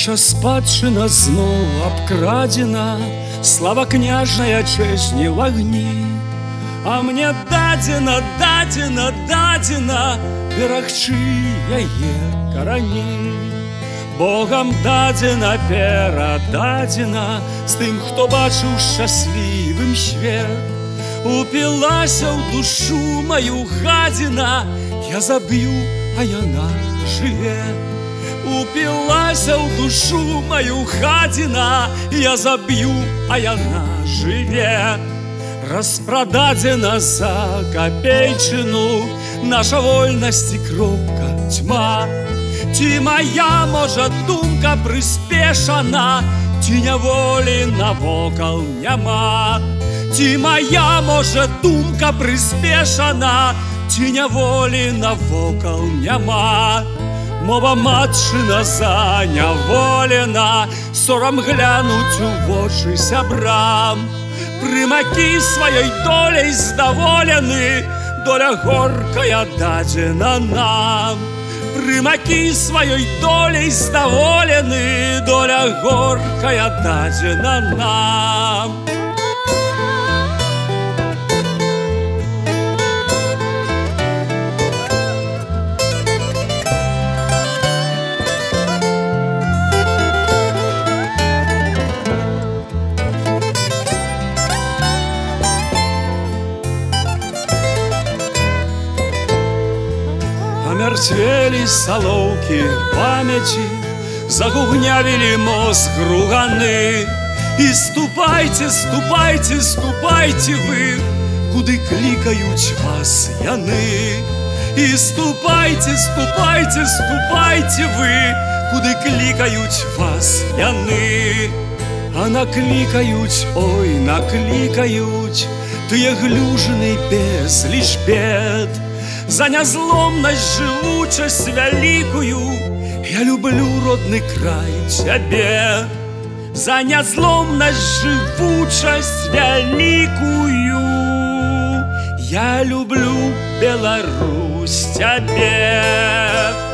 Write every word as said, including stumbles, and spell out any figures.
Наша спадчына зноў абкрадзена, слава княжная чэсць не в агні. А мне дадзена, дадзена, дадзена берагчы яе карані. Богам дадзена, перададзена з тым, хто бачыў шчаслівым свет. Упілася ў душу маю гадзіна, я заб'ю, а яна жыве. Упілася ў душу маю гадзіна, я заб'ю, а яна жыве. Распрададзена за капейчыну наша вольнасць і кропка тьма. Ці моя, можа, думка прыспешана, ці няволі навокал няма. Ці моя, можа, думка прыспешана, ці няволі навокал няма. Мова матчына заняволена, сорам глянуць у вочы сябрам. Прымакі сваёй доляй здаволены, доля горкая дадзена нам. Прымакі сваёй доляй здаволены, доля горкая дадзена нам. Мярцвелі салоўкі памяці, загугнявілі мозг груганы. І ступайце, ступайце, ступайце вы, куды клікаюць вас яны. І ступайце, ступайце, ступайце вы, куды клікаюць вас яны. А наклікаюць, ой, наклікаюць тыя глюжыны безліч бед. За нязломнасць, жывучасць вялікую, я люблю родны край цябе. За нязломнасць, жывучасць вялікую, я люблю Беларусь цябе.